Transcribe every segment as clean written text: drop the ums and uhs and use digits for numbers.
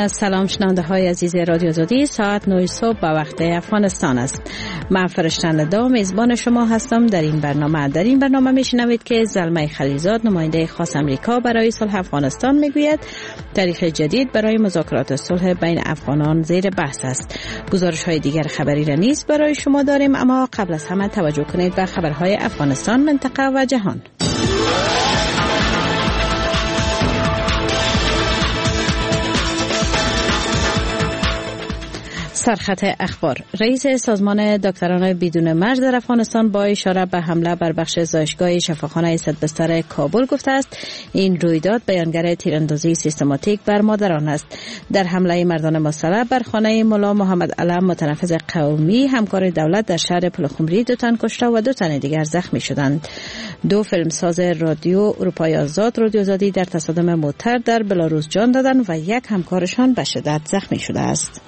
سلام شنونده های عزیز رادیو آزادی. ساعت 9 صبح به وقت افغانستان است. من فرشتن دا میزبان شما هستم در این برنامه. در این برنامه میشنوید که زلمه خلیلزاد نماینده خاص امریکا برای صلح افغانستان میگوید تاریخ جدید برای مذاکرات صلح بین افغانان زیر بحث است. گزارش های دیگر خبری را نیز برای شما داریم، اما قبل از همه توجه کنید به خبرهای افغانستان، منطقه و جهان. سرخط اخبار. رئیس سازمان دکتران بدون مرز در افغانستان با اشاره به حمله بر بخش زایشگاه شفاخانه صدبستر کابل گفته است این رویداد بیانگر تیراندازی سیستماتیک بر مادران است. در حمله مردان مسلح بر خانه ملا محمد علم متنفذ قومی همکار دولت در شهر پلخمری 2 تن کشته و 2 تن دیگر زخمی شدند. 2 فیلمساز رادیو اروپای آزاد رادیو آزادی در تصادم موتر در بلاروس جان دادند و 1 همکارشان به شدت زخمی شده است.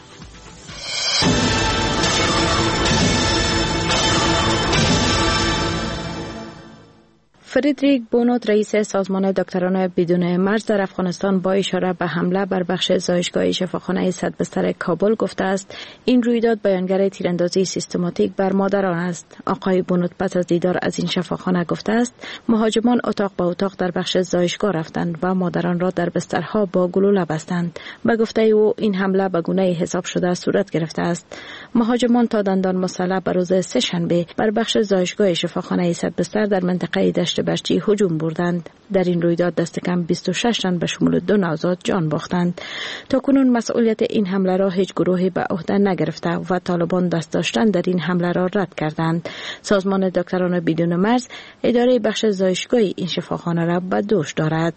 فریدریک بونوت رئیس سازمان دکتران بدون مرز در افغانستان با اشاره به حمله بر بخش زایشگاه شفاخانه صدبستر کابل گفته است این رویداد بیانگر تیراندازی سیستماتیک بر مادران است. آقای بونوت پس از دیدار از این شفاخانه گفته است مهاجمان اتاق به اتاق در بخش زایشگاه رفتند و مادران را در بسترها با گلوله بستند. به گفته او این حمله به گونه حساب شده صورت گرفته است. مهاجمان تا دندان مسلح بر روز سه‌شنبه بر بخش زایشگاه شفاخانه صدبستر در منطقه دشت برچی هجوم بردند. در این رویداد دست کم 26 تن به شمول 2 نوزاد جان باختند. تا کنون مسئولیت این حمله را هیچ گروهی به عهده نگرفته و طالبان دست داشتن در این حمله را رد کردند. سازمان دکتران بدون مرز اداره بخش زایشگاه این شفاخانه را به دوش دارد.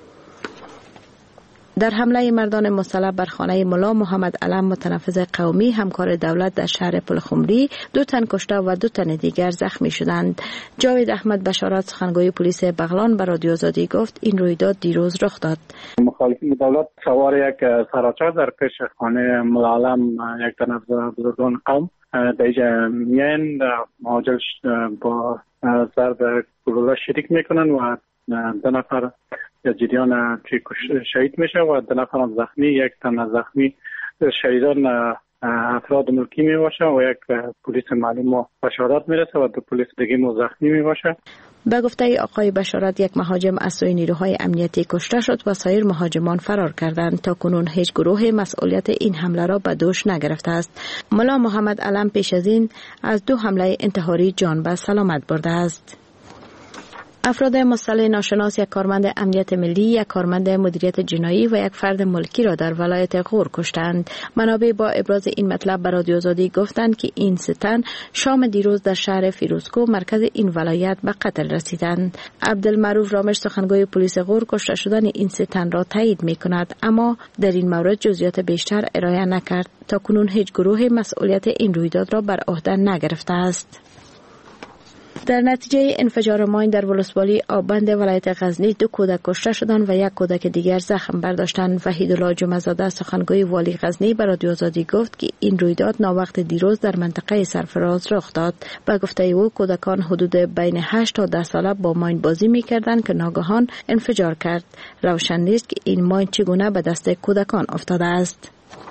در حمله مردان مسلح بر خانه ملا محمد علم متنفذ قومی همکار دولت در شهر پلخمری 2 تن کشته و 2 تن دیگر زخمی شدند. جاوید احمد بشارت سخنگوی پلیس بغلان به رادیو آزادی گفت این رویداد دیروز رخ داد. مخالفین دولت سوار یک سراچه در پیش خانه ملا علم 1 تن از بزرگان قوم در میان مهاجر با ضرب گلوله شریک میکنن و 2 نفر جریان شهید میشه و 2 نفر هم زخمی. 1 تن زخمی شهیدان افراد ملکی میباشه و 1 پلیس معلوم بشارت میرسه و 2 پلیس دیگه زخمی میباشه. به گفته آقای بشارت 1 مهاجم از سوی نیروهای امنیتی کشته شد و سایر مهاجمان فرار کردند. تا کنون هیچ گروه مسئولیت این حمله را به دوش نگرفته است. ملا محمد علم پیش از این از 2 حمله انتحاری جان به سلامت برده است. افراد مسلح ناشناس 1 کارمند امنیت ملی، 1 کارمند مدیریت جنایی و 1 فرد ملکی را در ولایت غور کشتند. منابع با ابراز این مطلب به رادیو آزادی گفتند که این 3 تن شام دیروز در شهر فیروزکو مرکز این ولایت به قتل رسیدند. عبدالمعروف رامش سخنگوی پلیس غور کشته شدن این 3 تن را تایید می‌کند، اما در این مورد جزئیات بیشتر ارائه نکرد. تا کنون هیچ گروه مسئولیت این رویداد را بر عهده نگرفته است. در نتیجه انفجار ماین در ولسوالی آبند ولایت غزنی 2 کودک کشته شدند و 1 کودک دیگر زخم برداشتند. وحیدالله جمعه‌زاده سخنگوی والی غزنی به رادیو آزادی گفت که این رویداد ناوقت دیروز در منطقه سرفراز رخ داد. به گفته او کودکان حدود بین 8 تا 10 ساله با ماین بازی می‌کردند که ناگهان انفجار کرد. روشن نیست که این ماین چگونه به دست کودکان افتاده است.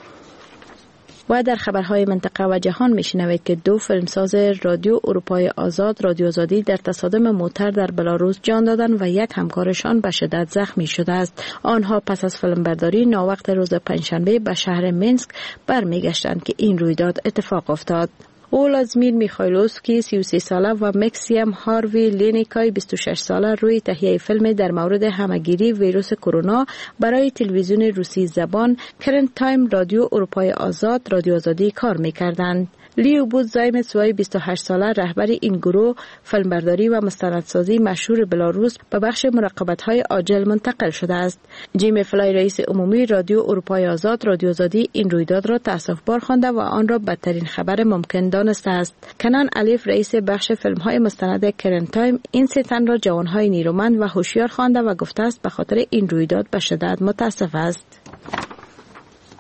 و در خبرهای منطقه و جهان میشنوید که 2 فیلمساز رادیو اروپای آزاد رادیو آزادی در تصادم موتر در بلاروس جان دادند و 1 همکارشان به شدت زخمی شده است. آنها پس از فیلمبرداری ناوقت روز پنجشنبه به شهر مینسک برمیگشتند که این رویداد اتفاق افتاد. اولادیمیر میخایلوفسکی 33 ساله و مکسیم هاروی لینیکای 26 ساله روی تهیه فیلم در مورد همهگیری ویروس کرونا برای تلویزیون روسی زبان کرنت تایم رادیو اروپای آزاد رادیو آزادی کار می‌کردند. لیو بودزایمتسوی 28 ساله رهبر این گروه فیلمبرداری و مستندسازی مشهور بلاروس به بخش مراقبت‌های عاجل منتقل شده است. جیم فلای رئیس عمومی رادیو اروپای آزاد رادیو آزادی این رویداد را تأسف‌بار خوانده و آن را بدترین خبر ممکن دانسته است. کنان الیف رئیس بخش فیلم‌های مستند کرنت تایم این 3 تن را جوان‌های نیرومند و هوشیار خوانده و گفته است به خاطر این رویداد به شدت متأسف است.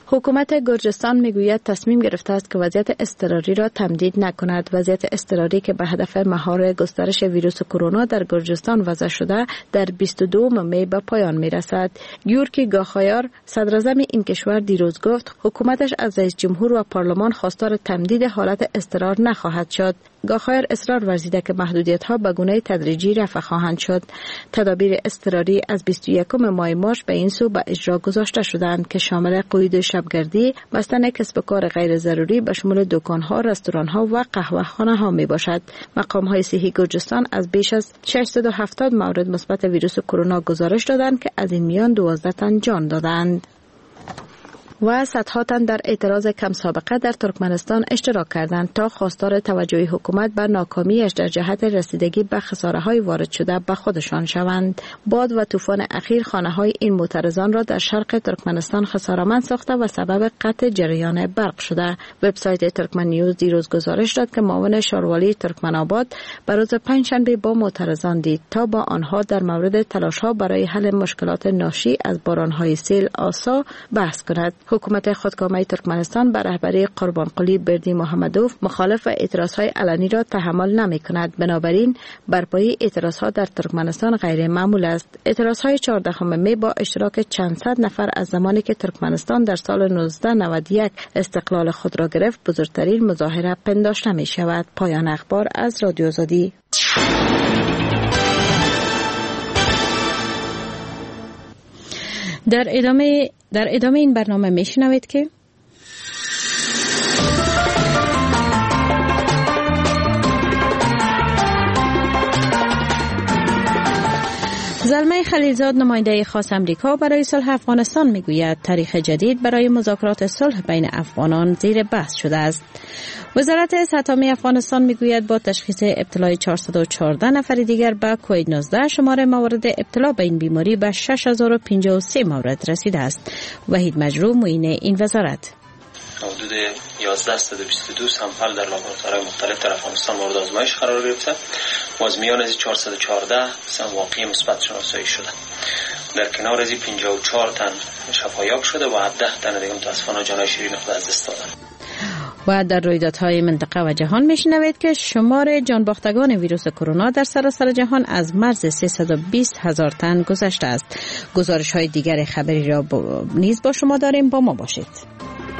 حکومت گرجستان میگوید تصمیم گرفته است که وضعیت اضطراری را تمدید نکند. وضعیت اضطراری که به هدف مهار گسترش ویروس کرونا در گرجستان وضع شده در 22 می به پایان میرسد. گیورکی گاخایار صدراعظم این کشور دیروز گفت حکومتش از رئیس جمهور و پارلمان خواستار تمدید حالت اضطرار نخواهد شد. گاخایار اصرار ورزیده که محدودیت‌ها به گونه تدریجی رفع خواهند شد. تدابیر اضطراری از 21 ماه مارس به این سو به اجرا گذاشته شدند که شامل قید شبگردی، بستن کسب و کار غیر ضروری به شمول دکان‌ها، رستوران‌ها و قهوه‌خانه‌ها میباشد. مقام‌های صحی گرجستان از بیش از 670 مورد مثبت ویروس کرونا گزارش دادند که از این میان 12 تن جان دادند. و صدها تن در اعتراض کم سابقه در ترکمنستان اشتراک کردند تا خواستار توجه حکومت بر ناکامیش در جهت رسیدگی به خساره‌های وارد شده به خودشان شوند. باد و طوفان اخیر خانه‌های این معترضان را در شرق ترکمنستان خساره‌مند ساخته و سبب قطع جریان برق شده. وبسایت ترکمن نیوز دیروز گزارش داد که معاون شاروالی ترکمن‌آباد به روز پنجشنبه با معترضان دید تا با آنها در مورد تلاش‌ها برای حل مشکلات ناشی از باران‌های سیل آسا بحث کند. حکومت خودکامه ترکمنستان به رهبری قربانقلی بردی محمدوف مخالف اعتراضهای علنی را تحمل نمی‌کند. بنابراین برپایی اعتراضها در ترکمنستان غیر معمول است. اعتراضهای 14 می با اشتراک چند صد نفر از زمانی که ترکمنستان در سال 1991 استقلال خود را گرفت بزرگترین مظاهره پنداشته می شود. پایان اخبار از رادیو آزادی. در ادامه این برنامه میشنوید که زلمه خلیلزاد نماینده خاص امریکا برای صلح افغانستان میگوید تاریخ جدید برای مذاکرات صلح بین افغانان زیر بحث شده است. وزارت صحت عامه افغانستان میگوید با تشخیص ابتلای 414 نفر دیگر به کووید 19 شمار موارد ابتلا به این بیماری به 6053 مورد رسیده است. وحید مجروح معین این وزارت حدود 1122 سامپل در لابراتوارهای مختلف در افغانستان مورد آزمایش قرار گرفته و از میان از 414 واقعی مثبت شناسایی شده. در کنار از 54 تن شفایاب شده و 10 تن دیگه متاسفانه جان شیرین خود از دست دادن. و در رویدادهای منطقه و جهان میشنوید که شمار جانباختگان ویروس کرونا در سراسر جهان از مرز 320,000 تن گذشته است. گزارش‌های دیگر خبری را نیز با شما داریم، با ما باشید.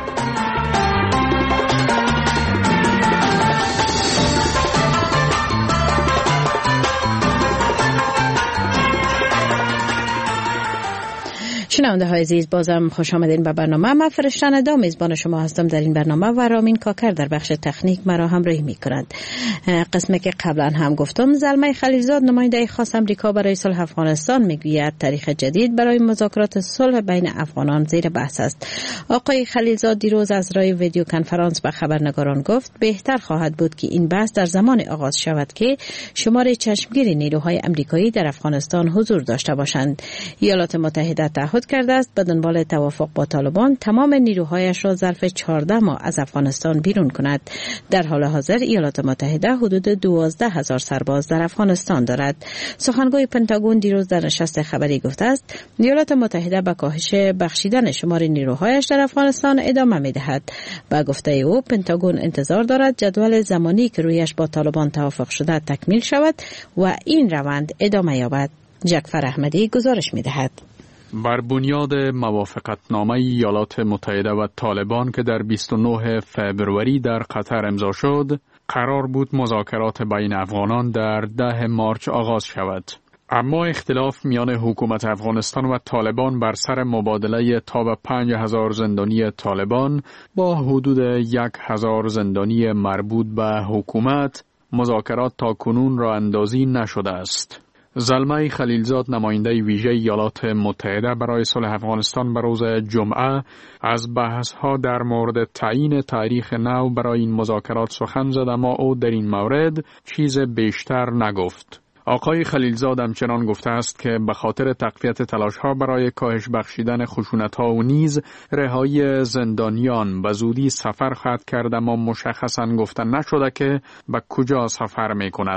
شنونده های عزیز، بازم خوش آمدین به برنامه. من فرشتن ادا میزبان شما هستم در این برنامه و رامین کاکر در بخش تکنیک مرا همراهی میکند. قسمی که قبلا هم گفتم، زلمه خلیلزاد نماینده خاص امریکا برای صلح افغانستان میگوید تاریخ جدید برای مذاکرات صلح بین افغانان زیر بحث است. آقای خلیلزاد دیروز از راه ویدیو کنفرانس به خبرنگاران گفت بهتر خواهد بود که این بحث در زمان آغاز شود که شمار چشمگیر نیروهای امریکایی در افغانستان حضور داشته باشند. ایالات متحده تعهد کرده است به دنبال توافق با طالبان تمام نیروهایش را ظرف 14 ماه از افغانستان بیرون کند. در حال حاضر ایالات متحده حدود 12,000 سرباز در افغانستان دارد. سخنگوی پنتاگون دیروز در نشست خبری گفته است ایالات متحده به کاهش بخشیدن شمار نیروهایش در افغانستان ادامه می‌دهد. با گفته او پنتاگون انتظار دارد جدول زمانی که رویش با طالبان توافق شده تکمیل شود و این روند ادامه یابد. جعفر احمدی گزارش می‌دهد. بر بنیاد موافقتنامه ایالات متحده و طالبان که در 29 فوریه در قطر امضا شد، قرار بود مذاکرات بین افغانان در 10 مارس آغاز شود. اما اختلاف میان حکومت افغانستان و طالبان بر سر مبادله تا به 5,000 زندانی طالبان با حدود 1,000 زندانی مربوط به حکومت، مذاکرات تا کنون راه اندازی نشده است. زلمه خلیلزاد نماینده ویژه ایالات متحده برای صلح افغانستان به روز جمعه از بحث‌ها در مورد تعیین تاریخ نو برای این مذاکرات سخن زد، اما او در این مورد چیز بیشتر نگفت. آقای خلیلزاد همچنان گفته است که به خاطر تقویت تلاش‌ها برای کاهش بخشیدن خشونت‌ها و نیز رهایی زندانیان به زودی سفر خواهد کرد، اما مشخصاً گفته نشده که به کجا سفر می‌کند.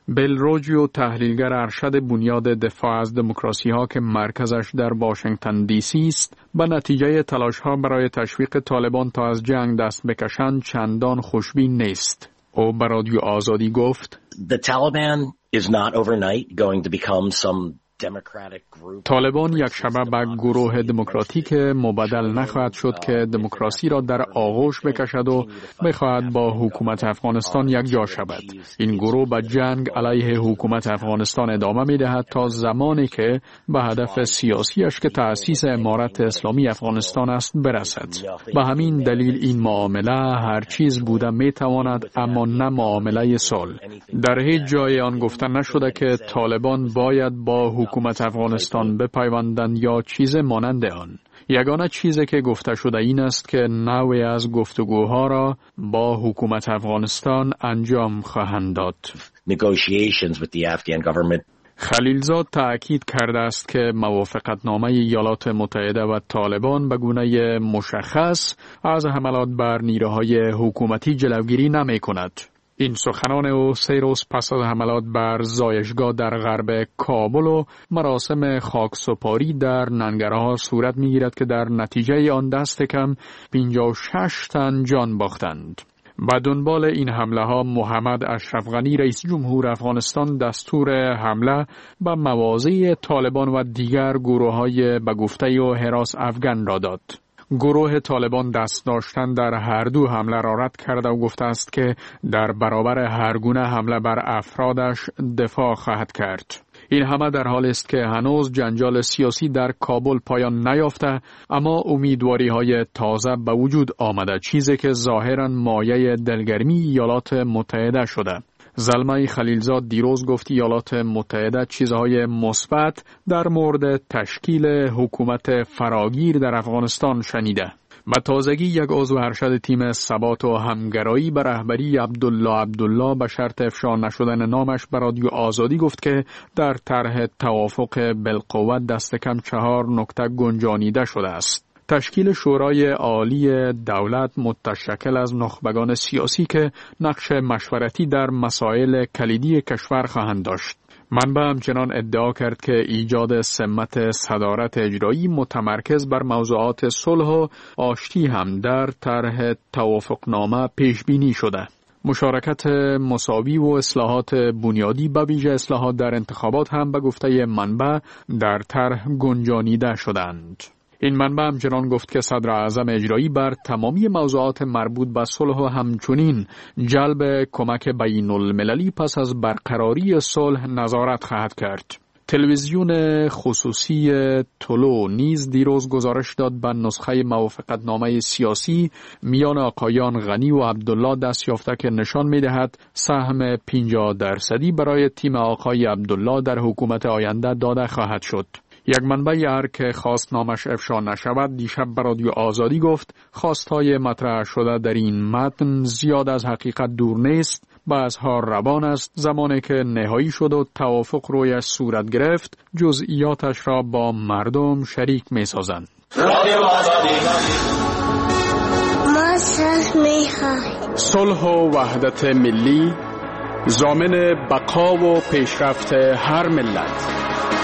بیل روجیو، تحلیلگر ارشد بنیاد دفاع از دموکراسی ها که مرکزش در واشنگتن دی سی است، به نتیجه تلاش ها برای تشویق طالبان تا از جنگ دست بکشند چندان خوشبین نیست. او به رادیو آزادی گفت: The Taliban is not overnight going to become some طالبان یک شبه به گروه دموکراتیک مبدل نخواهد شد که دموکراسی را در آغوش بکشد و بخواهد با حکومت افغانستان یک جا شود. این گروه به جنگ علیه حکومت افغانستان ادامه می دهد تا زمانی که به هدف سیاسیش که تأسیس امارت اسلامی افغانستان است برسد. به همین دلیل این معامله هر چیز بوده می تواند، اما نه معامله صلح. در هیچ جای آن گفته نشده که طالبان باید با حکومت افغانستان بپیوندند یا چیز مانند آن. یگانه چیزی که گفته شده این است که نوعی از گفتگوها را با حکومت افغانستان انجام خواهند داد. خلیلزاد تأکید کرده است که موافقتنامه ایالات متحده و طالبان به گونه مشخص از حملات بر نیروهای حکومتی جلوگیری نمی کند. این سخنان او 3 روز پس از حملات بر زایشگاه در غرب کابل و مراسم خاکسپاری در ننگرهار صورت می‌گیرد که در نتیجه آن دست کم 56 تن جان باختند. و دنبال این حمله ها محمد اشرف غنی رئیس جمهور افغانستان دستور حمله به مواضع طالبان و دیگر گروه‌های به گفته و هراس افغان را داد. گروه طالبان دست داشتن در هر دو حمله را رد کرده و گفته است که در برابر هر گونه حمله بر افرادش دفاع خواهد کرد. این همه در حال است که هنوز جنجال سیاسی در کابل پایان نیافته، اما امیدواری های تازه به وجود آمده، چیزی که ظاهراً مایه دلگرمی ایالات متحده شده. زلمه خلیلزاد دیروز گفت ایالات متحده چیزهای مثبت در مورد تشکیل حکومت فراگیر در افغانستان شنیده. به تازگی یک عضو ارشد تیم ثبات و همگرایی به رهبری عبدالله به شرط افشا نشدن نامش به رادیو آزادی گفت که در طرح توافق بالقوت دست کم 4 نکته گنجانیده شده است. تشکیل شورای عالی دولت متشکل از نخبگان سیاسی که نقش مشورتی در مسائل کلیدی کشور خواهند داشت. منبع همچنان ادعا کرد که ایجاد سمت صدارت اجرایی متمرکز بر موضوعات صلح و آشتی هم در طرح توافقنامه پیش بینی شده. مشارکت مساوی و اصلاحات بنیادی به ویژه اصلاحات در انتخابات هم به گفته منبع در طرح گنجانیده شدند. این منبع همچنان گفت که صدر اعظم اجرایی بر تمامی موضوعات مربوط به صلح و همچنین جلب کمک بین المللی پس از برقراری صلح نظارت خواهد کرد. تلویزیون خصوصی طلوع نیز دیروز گزارش داد به نسخه موافقتنامه سیاسی میان آقایان غنی و عبدالله دست یافته که نشان می‌دهد سهم 50% برای تیم آقای عبدالله در حکومت آینده داده خواهد شد. یک منبع ار که خواست نامش افشا نشود دیشب به رادیو آزادی گفت خواستهای مطرح شده در این متن زیاد از حقیقت دور نیست، بعضها روان است. زمانی که نهایی شد و توافق رویش صورت گرفت جزئیاتش را با مردم شریک می سازند. صلح و وحدت ملی ضامن بقا و پیشرفت هر ملت.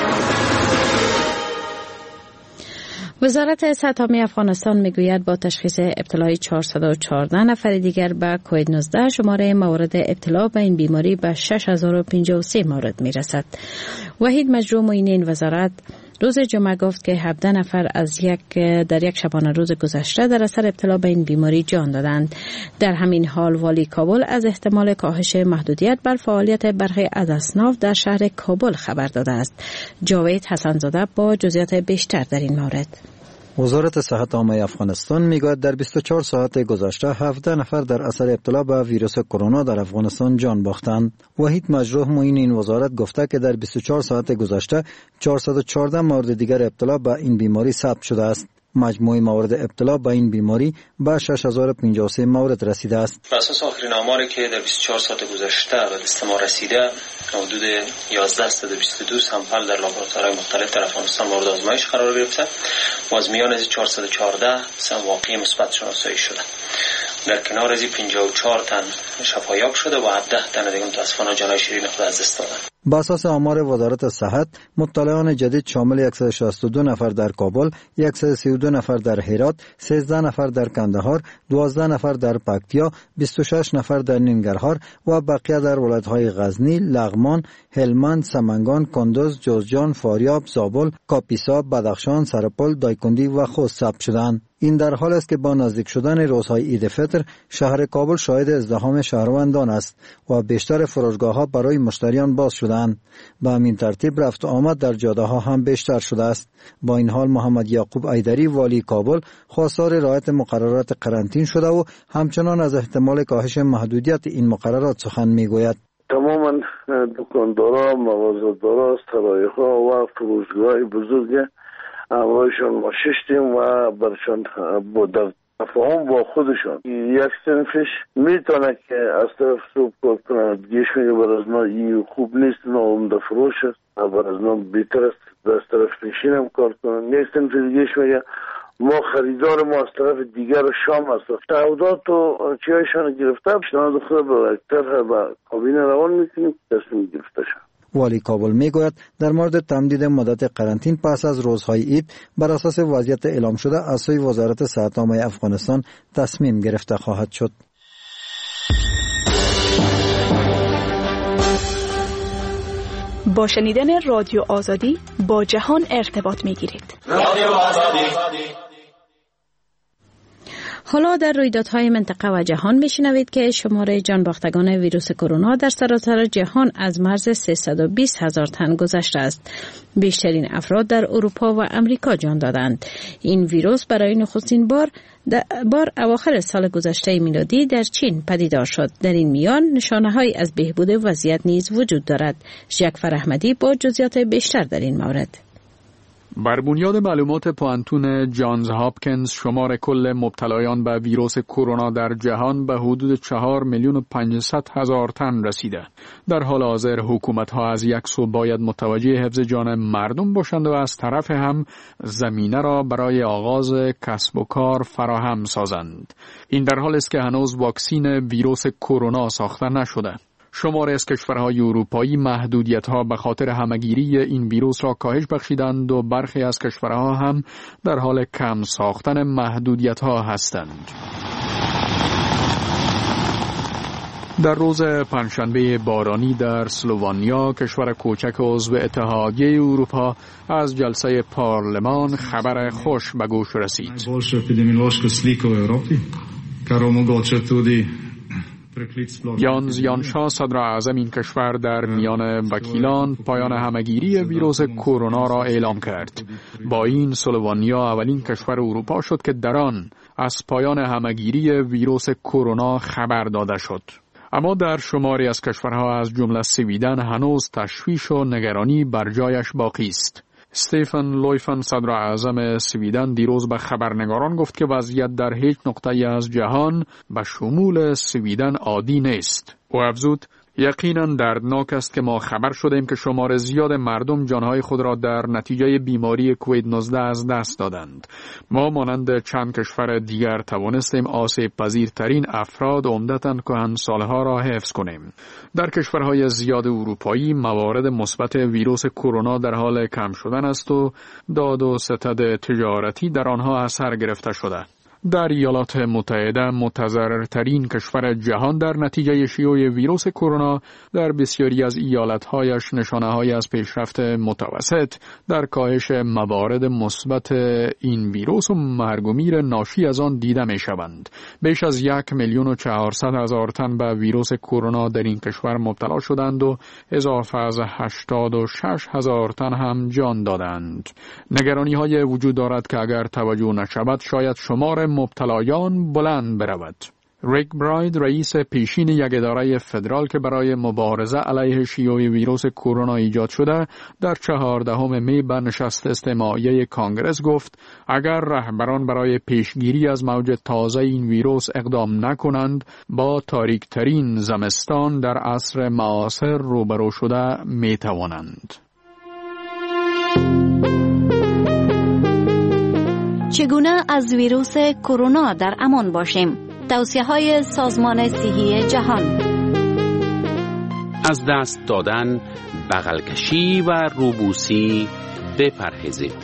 وزارت صحت عامه افغانستان میگوید با تشخیص ابتلای 414 نفر دیگر به کووید 19 شماره موارد ابتلا به این بیماری به 6053 مورد میرسد. وحید مجروح معین این وزارت روز جمعه گفت که 17 نفر در یک شبانه روز گذشته در اثر ابتلا به این بیماری جان دادند. در همین حال والی کابل از احتمال کاهش محدودیت بر فعالیت برخی از اصناف در شهر کابل خبر داده است. جاوید حسن‌زاده با جزئیات بیشتر در این مورد. وزارت صحت عامه افغانستان میگوید در 24 ساعت گذشته 17 نفر در اثر ابتلا به ویروس کرونا در افغانستان جان باختند. وحید مجروح معین این وزارت گفته که در 24 ساعت گذشته 414 مورد دیگر ابتلا به این بیماری ثبت شده است. مجموع موارد ابتلا به این بیماری به 6053 مورد رسیده است. بر اساس آخرین آماری که در 24 ساعت گذشته به دست ما رسیده، حدود 1122 سامپل در لابراتوارهای مختلف در افغانستان مورد آزمایش قرار گرفته و از میان از 414 واقعی مثبت شناسایی شده. در کنار از 54 تن شفایاب شده و 17 تن دیگه متاسفانه جانهای شیرین خود از دست دادن. با اساس آمار وزارت صحت، مبتلایان جدید شامل 162 نفر در کابل، 132 نفر در هرات، 13 نفر در کندهار، 12 نفر در پکتیا، 26 نفر در ننگرهار و بقیه در ولایت‌های غزنی، لغمان، هلمند، سمنگان، کندوز، جوزجان، فاریاب، زابل، کاپیسا، بدخشان، سرپل، دایکندی و خوست ثبت شدند. این در حال است که با نزدیک شدن روزهای عید فطر شهر کابل شاهد ازدحام شهروندان است و بیشتر فروشگاه‌ها برای مشتریان باز شدند. به همین ترتیب رفت و آمد در جاده‌ها هم بیشتر شده است. با این حال محمد یعقوب ایدری والی کابل خواستار رعایت مقررات قرنطینه شده و همچنان از احتمال کاهش محدودیت این مقررات سخن می‌گوید. تماما دکاندارا، مغازه‌دارا، سرای‌ها و فروشگاه‌های بزرگ امروزشون ما ششتیم و برشان در تفاهم با خودشون یک سنفش میتونه که از طرف سوب کار کنه، دیگهش میگه بر از ما این خوب نیست، ناامده فروش است، بر از ما بهتر است از طرف پیشین هم کار کنه. یک سنفش دیگهش میگه ما خریدار ما از طرف دیگر شام است، تعهدات و چیایشان گرفته پیشنهاد خود به اکتر به کابینه روان میکنیم، تصمیم گرفته شد. والی کابل میگوید در مورد تمدید مدت قرنطینه پس از روزهای عید بر اساس وضعیت اعلام شده از سوی وزارت صحت عامه افغانستان تصمیم گرفته خواهد شد. با شنیدن رادیو آزادی با جهان ارتباط میگیرید. رادیو آزادی. حالا در رویدادهای منطقه و جهان میشنوید که شمار جانباختگان ویروس کرونا در سراسر جهان از مرز 320,000 تن گذشته است. بیشترین افراد در اروپا و امریکا جان دادند. این ویروس برای نخستین بار اواخر سال گذشته میلادی در چین پدیدار شد. در این میان نشانه‌هایی از بهبود وضعیت نیز وجود دارد. جعفر احمدی با جزئیات بیشتر در این مورد. بر بنیاد معلومات پوانتون جانز هاپکینز شمار کل مبتلایان به ویروس کرونا در جهان به حدود 4,500,000 تن رسیده. در حال حاضر حکومت‌ها از یک سو باید متوجه حفظ جان مردم باشند و از طرف هم زمینه را برای آغاز کسب و کار فراهم سازند. این در حال است که هنوز واکسین ویروس کرونا ساخته نشده. شماری از کشورهای اروپایی محدودیت‌ها به خاطر همه‌گیری این ویروس را کاهش بخشیدند و برخی از کشورها هم در حال کم ساختن محدودیت‌ها هستند. در روز پنجشنبه بارانی در اسلوونیا، کشور کوچک عضو اتحادیه اروپا، از جلسه پارلمان خبر خوش به گوش رسید. یانز یانشا صدر اعظم این کشور در میان وکیلان پایان همه‌گیری ویروس کرونا را اعلام کرد. با این اسلوونیا اولین کشور اروپا شد که در آن از پایان همه‌گیری ویروس کرونا خبر داده شد. اما در شماری از کشورها از جمله سویدن هنوز تشویش و نگرانی بر جایش باقی است. استیفن لویفن صدر اعظم سویدن دیروز به خبرنگاران گفت که وضعیت در هیچ نقطه‌ای از جهان به شمول سویدن عادی نیست. او افزود یقیناً دردناک است که ما خبر شدیم که شمار زیاد مردم جانهای خود را در نتیجه بیماری کووید 19 از دست دادند. ما مانند چند کشور دیگر توانستیم آسیب پذیرترین افراد عمدتاً کهنسالها را حفظ کنیم. در کشورهای زیاد اروپایی موارد مثبت ویروس کرونا در حال کم شدن است و داد و ستد تجارتی در آنها اثر گرفته شده. در ایالات متحده متضررترین کشور جهان در نتیجه شیوع ویروس کرونا در بسیاری از ایالت‌هایش نشانه‌هایی از پیشرفت متوسط در کاهش موارد مثبت این ویروس و مرگ و میر ناشی از آن دیده می‌شوند. بیش از 1,400,000 تن به ویروس کرونا در این کشور مبتلا شدند و اضافه از 86,000 تن هم جان دادند. نگرانی‌های وجود دارد که اگر توجه نشود شاید شمار مبتلایان بلند برود. ریک براید رئیس پیشین یک اداره فدرال که برای مبارزه علیه شیوع ویروس کرونا ایجاد شده در 14 می به نشست استماعی کانگرس گفت اگر رهبران برای پیشگیری از موج تازه این ویروس اقدام نکنند با تاریکترین زمستان در عصر معاصر روبرو شده می توانند. چگونه از ویروس کرونا در امان باشیم؟ توصیه‌های سازمان صحی جهان. از دست دادن، بغل کشی و روبوسی بپرهیزید.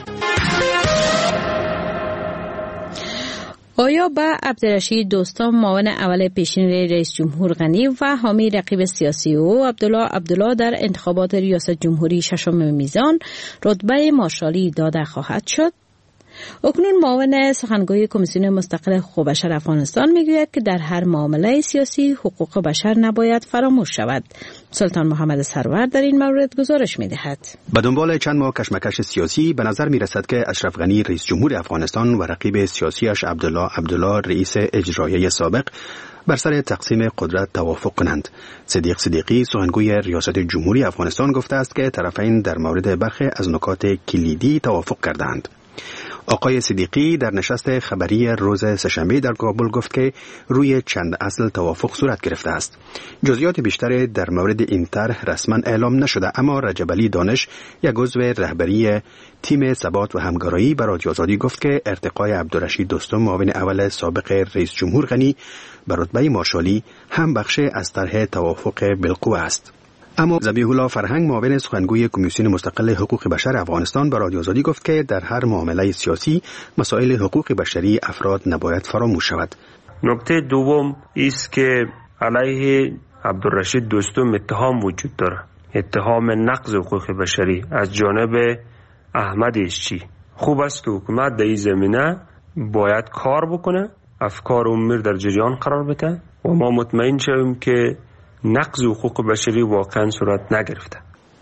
آیا به عبدالرشید دوستم معاون اول پیشین رئیس جمهور غنی و حامی رقیب سیاسی او عبدالله در انتخابات ریاست جمهوری ششم میزان رتبه مارشالی داده خواهد شد؟ اکنون معاون سخنگوی کمیسیون مستقل حقوق بشر افغانستان میگوید که در هر معامله سیاسی حقوق بشر نباید فراموش شود. سلطان محمد سرور در این مورد گزارش میدهد. به دنبال چند ماه کشمکش سیاسی به نظر میرسد که اشرف غنی رئیس جمهور افغانستان و رقیب سیاسیش عبدالله رئیس اجرایی سابق بر سر تقسیم قدرت توافق کنند. صدیق صدیقی سخنگوی ریاست جمهوری افغانستان گفته است که طرفین در مورد برخی از نکات کلیدی توافق کردند. آقای صدیقی در نشست خبری روز سه‌شنبه در کابل گفت که روی چند اصل توافق صورت گرفته است. جزئیات بیشتر در مورد این طرح رسما اعلام نشده، اما رجب علی دانش، یک عضو رهبری تیم ثبات و همکاری، به رادیو آزادی گفت که ارتقای عبدالرشید دوستم معاون اول سابق رئیس جمهور غنی به رتبه مارشالی هم بخش از طرح توافق بالقوه است. اما ذبیح الله فرهنگ معاون سخنگوی کمیسیون مستقل حقوق بشر افغانستان به رادیو آزادی گفت که در هر معامله سیاسی مسائل حقوق بشری افراد نباید فراموش شود. نکته دوم است که علیه عبدالرشید دوستم اتهام وجود دارد، اتهام نقض حقوق بشری از جانب احمد اشچی. خوب است که حکومت در این زمینه باید کار بکنه، افکار امور در جریان قرار بده و ما مطمئن شویم که نقض حقوق بشری واقعا صورت نگرفته.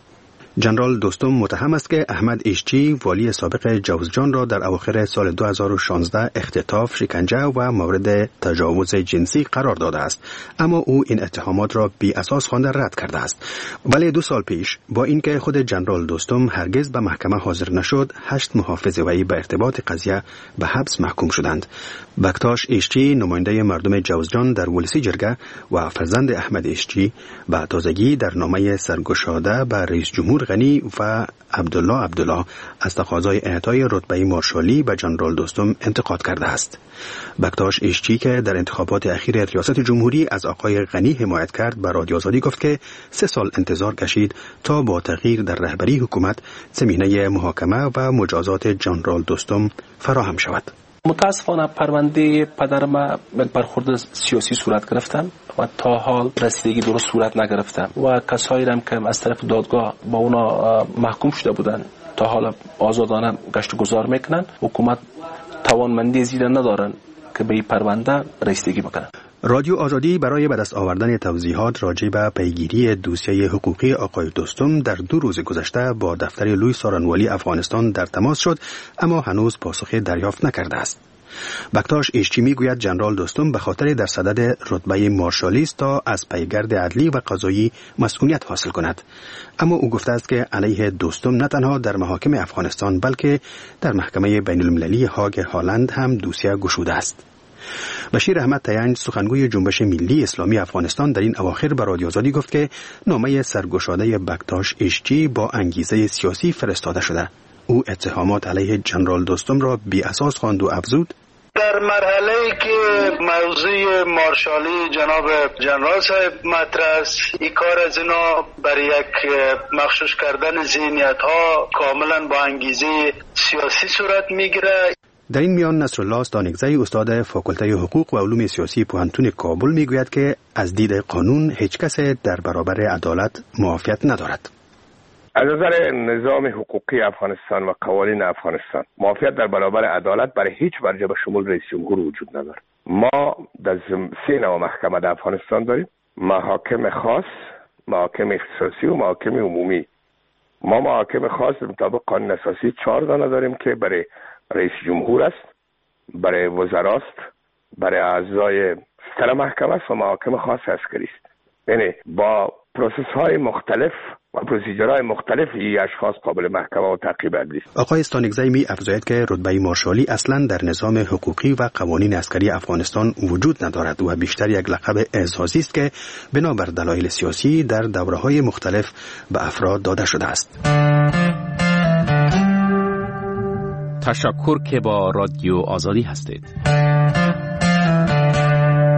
جنرال دوستم متهم است که احمد اشچی والی سابق جوزجان را در اواخر سال 2016 اختطاف، شکنجه و مورد تجاوز جنسی قرار داده است، اما او این اتهامات را بی اساس خوانده رد کرده است. ولی 2 سال پیش با اینکه خود جنرال دوستم هرگز به محکمه حاضر نشد، 8 محافظ وی به ارتباط قضیه به حبس محکوم شدند. بکتاش اشچی، نماینده مردم جوزجان در ولسی جرگه و فرزند احمد اشچی، به تازگی در نامه سرگشاده به رئیس جمهور غنی و عبدالله از تقاضای اعطای رتبه مارشالی به جنرال دوستم انتقاد کرده است. بکتاش اشچی که در انتخابات اخیر ریاست جمهوری از آقای غنی حمایت کرد، به رادیو آزادی گفت که 3 سال انتظار کشید تا با تغییر در رهبری حکومت زمینه محاکمه و مجازات جنرال دوستم فراهم شود. متاسفانه پرونده پدرم برخورد سیاسی صورت گرفتن و تا حال رسیدگی درست صورت نگرفتن و کسایی هم که از طرف دادگاه با اونا محکوم شده بودن تا حال آزادانه گشت و گذار میکنن. حکومت توانمندی زیاده ندارن که به این پرونده رسیدگی بکنن. رادیو آزادی برای به دست آوردن توضیحات راجع به پیگیری دوسیه حقوقی آقای دوستم در 2 روز گذشته با دفتر لوی سارنوالی افغانستان در تماس شد، اما هنوز پاسخی دریافت نکرده است. بکتاش اشچی میگوید جنرال دوستم به خاطر در صدد رتبه مارشالی است تا از پیگرد عدلی و قضایی مسئولیت حاصل کند، اما او گفته است که علیه دوستم نه تنها در محاکم افغانستان بلکه در محکمه بین المللی هاگ هالند هم دوسیه گشوده است. بشیر احمد تینج، سخنگوی جنبش ملی اسلامی افغانستان، در این اواخر به رادیو آزادی گفت که نامه سرگشاده بکتاش اشچی با انگیزه سیاسی فرستاده شده. او اتهامات علیه جنرال دوستم را بی اساس خواند و افزود: در مرحله‌ای که موضوع مارشالی جناب جنرال صاحب مطرح است، این کار از اینا برای یک مخشوش کردن ذهنیت‌ها کاملا با انگیزه سیاسی صورت میگیره. در این میان نصرالله استانکزی، استاد فاکولته حقوق و علوم سیاسی پوهنتون کابل، میگوید که از دید قانون هیچ کس در برابر عدالت معافیت ندارد. از نظر نظام حقوقی افغانستان و قوانین افغانستان، معافیت در برابر عدالت برای هیچ مرجع به شمول رئیس جمهور وجود ندارد. ما در 3 نوع محکمه در افغانستان داریم: محاکم خاص، محاکم اختصاصی و محاکم عمومی. ما محاکم خاص مطابق قانون اساسی 4 دانه داریم که برای رئیس جمهور است، برای وزراست، برای اعضای ستر محکمه است و محاکم خاص عسکری است. یعنی با پروسس های مختلف و پروسیجرهای مختلف این اشخاص قابل محکمه و تعقیب عدلی است. آقای استانکزی می افزاید که رتبه مارشالی اصلا در نظام حقوقی و قوانین عسکری افغانستان وجود ندارد و بیشتر یک لقب اعزازی است که بنابر دلایل سیاسی در دوره‌های مختلف به افراد داده شده است. تشکر که با رادیو آزادی هستید.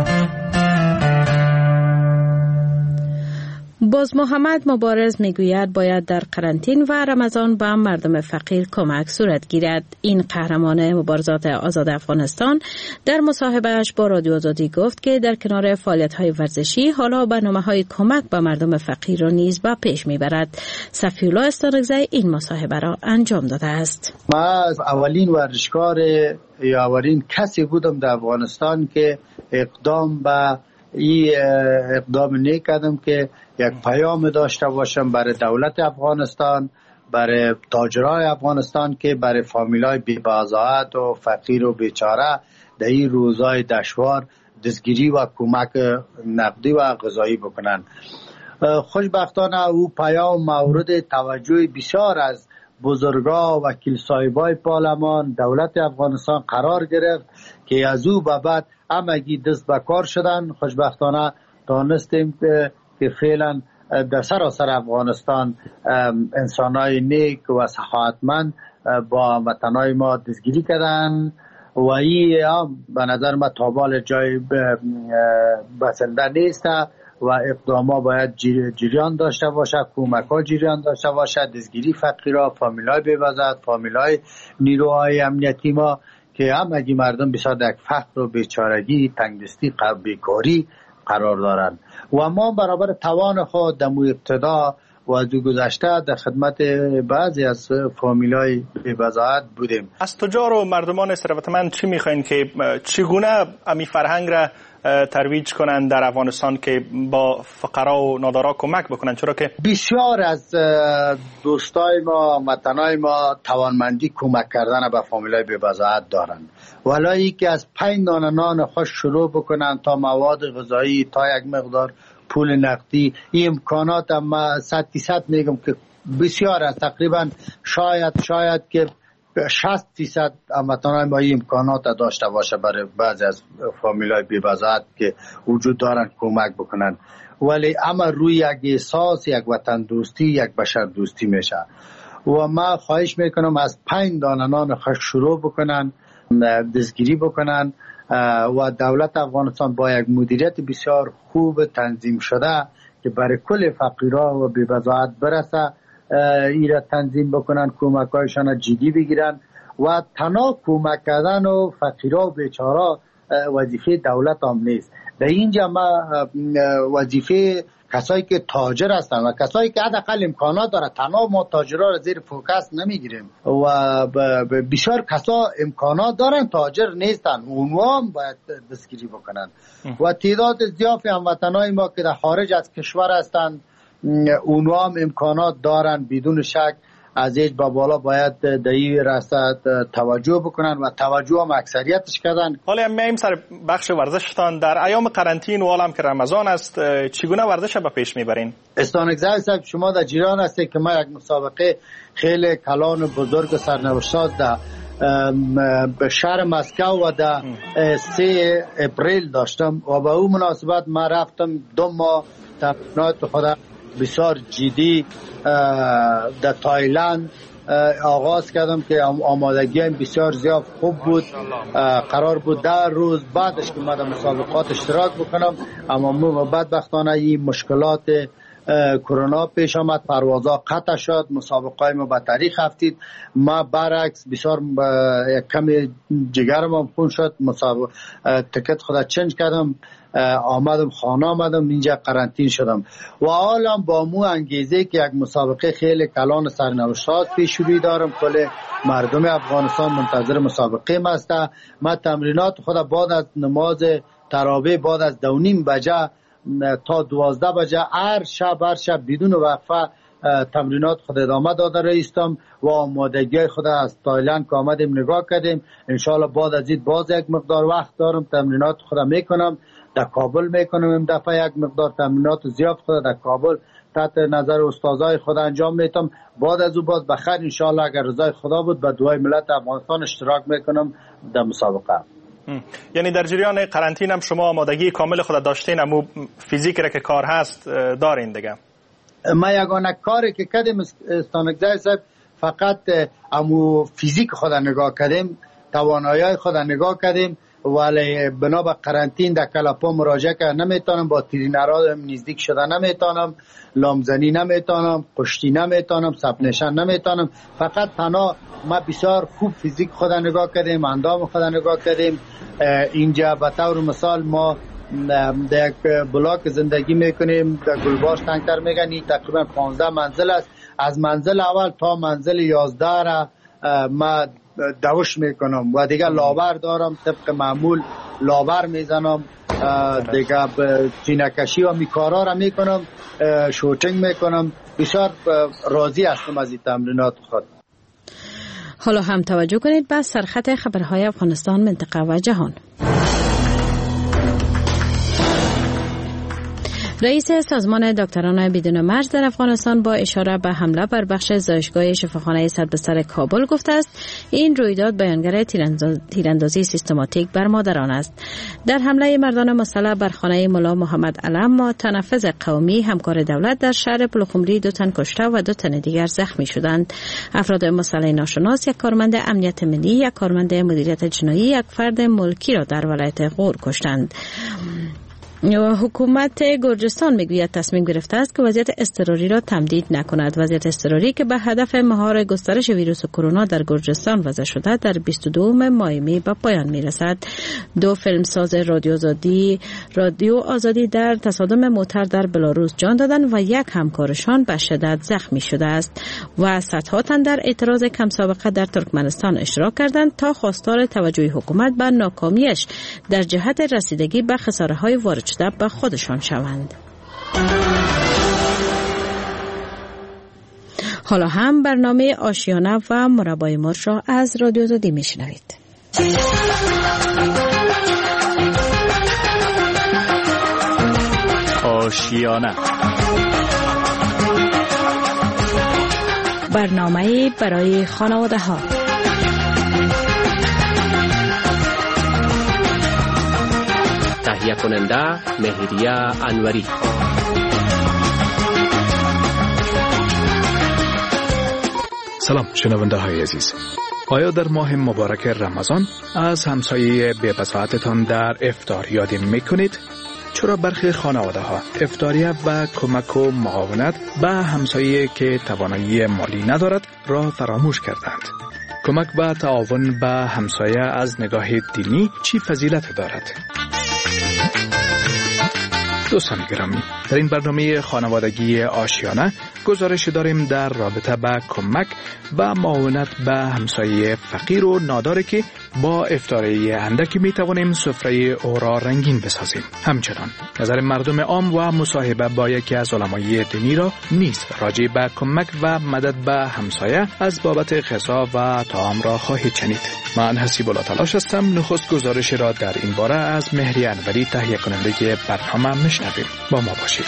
باز محمد مبارز میگوید باید در قرنطین و رمضان به مردم فقیر کمک صورت گیرد. این قهرمان مبارزات آزاد افغانستان در مصاحبهش با رادیو آزادی گفت که در کنار فعالیت‌های ورزشی حالا برنامه‌های کمک به مردم فقیر را نیز به پیش میبرد. صفی‌الله استانکزی این مصاحبه را انجام داده است. ما اولین ورزشکار یا اولین کسی بودم در افغانستان که اقدام به این اقدام نکردم که یک پیام داشته باشم برای دولت افغانستان، برای تاجرای افغانستان که برای فامیلای بی‌بضاعت و فقیر و بیچاره در این روزهای دشوار دستگیری و کمک نقدی و غذایی بکنن. خوشبختانه او پیام مورد توجه بسیار از بزرگا و کلیسایبای پارلمان دولت افغانستان قرار گرفت که از او به بعد همگی دست به کار شدن. خوشبختانه دانستیم که فعلا در سراسر افغانستان انسانای نیک و سخاوتمند با وطنای ما دستگیری کردن و این به نظر ما تابال جای بسنده نیست و اقداما باید جریان داشته باشه، کمک ها جریان داشته باشه، دستگیری فقیرها، فامیلای بی‌وضاحت، فامیلای نیروهای امنیتی ما که همگی مردم بسیار در فقر و بیچارگی، تنگدستی، بیکاری قرار دارند و ما برابر توان خود در ابتدا و از گذشته در خدمت بعضی از فامیلای بی‌وضاحت بودیم. از تجار و مردمان ثروتمند چی میخواین که چگونه امی فرهنگ را ترویج کنن در افغانستان که با فقرا و نادارا کمک بکنن؟ چرا که بسیار از دوستای ما، وطنای ما توانمندی کمک کردن به فامیلای بی‌وضاحت دارن، ولایی که از 5 دانه نان خوش شروع بکنن تا مواد غذایی تا یک مقدار پول نقدی. این امکانات ما 100% میگم که بسیار از تقریبا شاید که 60% هموطنان ما این امکانات داشته باشه برای بعضی از فامیلای بی‌وضاحت که وجود دارن کمک بکنن، ولی اما روی یک احساس یک وطن دوستی، یک بشر دوستی میشه و ما خواهش میکنم از 5 دانه نان خوش شروع بکنن، دستگیری بکنن و دولت افغانستان با یک مدیریت بسیار خوب تنظیم شده که برای کل فقیرها و بی‌وضاحت برسه ایره تنظیم بکنن، کمکایشان جدی بگیرن و تنها کمک کردن و فقیرها و بیچارا وظیفه دولت هم نیست. در اینجا ما وظیفه کسایی که تاجر هستن و کسایی که حداقل امکانات داره، تنها ما تاجرها را زیر فوکس نمیگیریم و بسیار کسا امکانات دارن تاجر نیستن، اونها هم باید دستگیری بکنن و تعداد زیادی هموطنای ما که در خارج از کشور هستن اونها هم امکانات دارن، بدون شک از ایج با بالا باید در این راسته توجه بکنن و توجه هم اکثریتش کردن. حالا میایم سر بخش ورزشتان. در ایام قرنطین و حالا که رمضان است چگونه ورزش به پیش میبرین؟ استانکزی صاحب شما در جریان هستید که ما یک مسابقه خیلی کلان بزرگ سرنوشت در به شهر مسکو و در 3 اپریل داشتم و به اون مناسبت ما رفتم 2 ماه تمرینات خود بسیار جدی در تایلند آغاز کردم که آمادگی بسیار زیاد خوب بود. قرار بود 10 روز بعدش که من در مسابقات اشتراک بکنم، اما بدبختانه این مشکلات کرونا پیش آمد، پروازها قطع شد، مسابقه ما به تاریخ افتید. ما برعکس بسیار کم جگرم خون شد، تکت خدا چنج کردم، آمدم خانه، آمدم اینجا قرنطین شدم و حالا با مو انگیزه که یک مسابقه خیلی کلان سرنوشت پیش روی دارم. کل مردم افغانستان منتظر مسابقه هستند. ما تمرینات خود بعد از نماز تراویح بعد از 2:30 بجه تا 12 بجه هر شب بدون وقفه تمرینات خود ادامه داده رایستم و آمادگی خود از تایلند که آمدیم نگاه کردیم. انشالله بعد از این باز یک مقدار وقت دارم، تمرینات خود میکنم، در کابل میکنم. این دفعه یک مقدار تمرینات زیاد خود در کابل تحت نظر استادای خود انجام میتم. بعد از او باز بخیر انشالله اگر رضای خدا بود به دعای ملت افغانستان اشتراک میکنم در مسابقه. یعنی در جریان قرنطین هم شما آمادگی کامل خود داشتین، امو فیزیک را که کار هست دارین دیگه؟ ما یگانه کاری که کردیم استانکزی صاحب فقط امو فیزیک خود نگاه کردیم، توانایی خود نگاه کردیم. ولی بنا به قرنطین در کلاپا مراجعه که نمیتونم، با ترینرها نزدیک شده نمیتونم، لامزنی نمیتونم، قشتی نمیتونم، سپنشن نمیتونم. فقط تنها ما بسیار خوب فیزیک خود نگاه کردیم، اندام خود نگاه کردیم. اینجا به طور مثال ما در یک بلاک زندگی میکنیم، در گلباش تنگتر میگن، این تقریبا 15 منزل است. از منزل اول تا منزل 11 را ما دوش میکنم و دیگه لاور دارم، طبق معمول لاور میزنم، دیگه چینکشی و میکارا را میکنم، شوتینگ میکنم. بسیار راضی هستم از این تمرینات خود. حالا هم توجه کنید به سرخط خبرهای افغانستان، منطقه و جهان. رئیس سازمان دکتران بدون مرز در افغانستان با اشاره به حمله بر بخش زایشگاه شفاخانه سربستر کابل گفته است این رویداد بیانگر تیراندازی سیستماتیک بر مادران است. در حمله مردان مسلح بر خانه ملا محمد علم، متنفذ قومی همکار دولت در شهر پلخمری 2 تن کشته و 2 تن دیگر زخمی شدند. افراد مسلح ناشناس، یک کارمند امنیت ملی، یک کارمند مدیریت جنایی، یک فرد ملکی را در ولایت غور کشتند. حکومت گرجستان میگوید تصمیم گرفته است که وضعیت اضطراری را تمدید نکند. وضعیت اضطراری که به هدف مهار گسترش ویروس کرونا در گرجستان وضع شده در 22 ماه می به پایان میرسد. 2 فیلمساز رادیو آزادی در تصادم موتر در بلاروس جان دادند و یک همکارشان به شدت زخمی شده است و صدها تن در اعتراض کم سابقه در ترکمنستان اشتراک کردند تا خواستار توجه حکومت به ناکامیش در جهت رسیدگی به خساره‌های وارد شده به خودشان شوند. حالا هم برنامه آشیانه و مربای مرش را از رادیو آزادی میشنوید. آشیانه، برنامه برای خانواده ها. تهیه کننده مهریه انوری. سلام شنونده های عزیز. آیا در ماه مبارک رمضان از همسایه بی‌بساطتان در افطار یاد میکنید؟ چرا برخی خانواده ها افطاریه و کمک و معاونت به همسایه که توانایی مالی ندارد را فراموش کردند؟ کمک به تعاون به همسایه از نگاه دینی چی فضیلت دارد؟ دوستان گرامی، در این برنامه خانوادگی آشیانه گزارش داریم در رابطه با کمک و معاونت به همسایه فقیر و ناداری که با افطاری اندکی می توانیم سفره او را رنگین بسازیم. همچنان نظر مردم عام و مصاحبه با یکی از علمای دینی را نیز راجع به کمک و مدد به همسایه از بابت غذا و طعام را خواهید شنید. من حسیب الله تلاش هستم. نخست گزارش را در این باره از مهری انوری تهیه کننده برنامه میشنویم. با ما باشید.